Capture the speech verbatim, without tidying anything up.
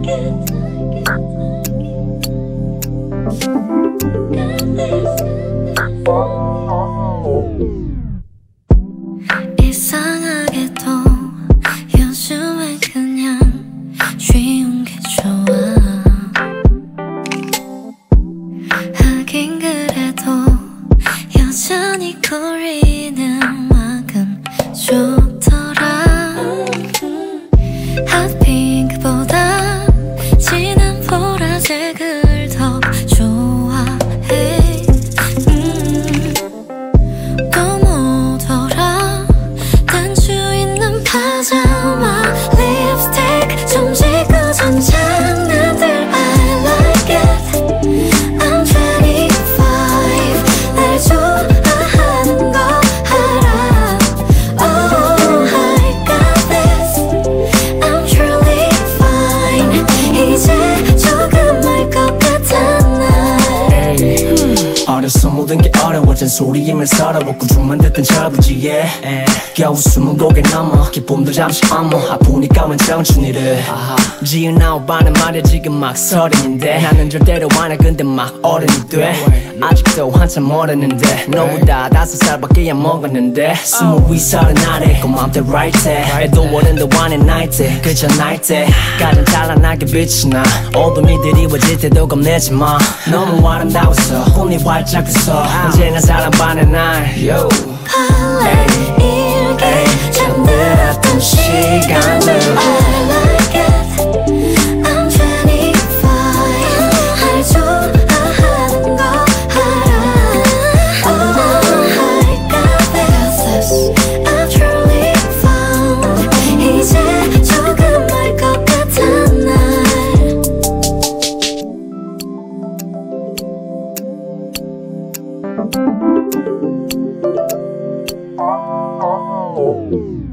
이상하게도 요즘엔 그냥 쉬운 게 좋아. 하긴 그래도 여전히 거리는 음악은 좋더라. 핫핑크보다 진한 보라색을 더 좋아해. 음, 또 뭐더라, 단추 있는 파자마, 립스틱 좀 지고선 장난들. I like it. I'm twenty-five. 날 좋아하는 거 알아. Oh, I got this. I'm truly fine. 이제 조금 알 것 같아 날. 어려서 모든 게 어려워진 소리임을 서러웠고 춤만 듣던 저부지에 겨우 숨은 고개 넘어 기쁨도 잠시 어머 아프니까 웬 청춘이를 지은 아홉반은 말야 지금 막 서른인데 나는 절대로 안해 근데 막 어른이 돼. 아직도 한참 멀었는데 너보다 다섯 살밖에 안 먹었는데 스무 위 서른 아래 그 맘대로 right 때 애도 어른도 안해 나이 때 그저 나이 때 가장 찬란하게 빛이 나. 어둠이 드리워질 때도 겁내지 마. 너무 아름다웠어 꿈이 활짝 폈어 언제나 사랑받는 날. Yo. 일기 잠들었던 시간들. I like it. I'm twenty-five. 날 좋아하는 거 알아. Oh, I got this. I'm truly found. 이제 조금 알 것 같아 날. Oh.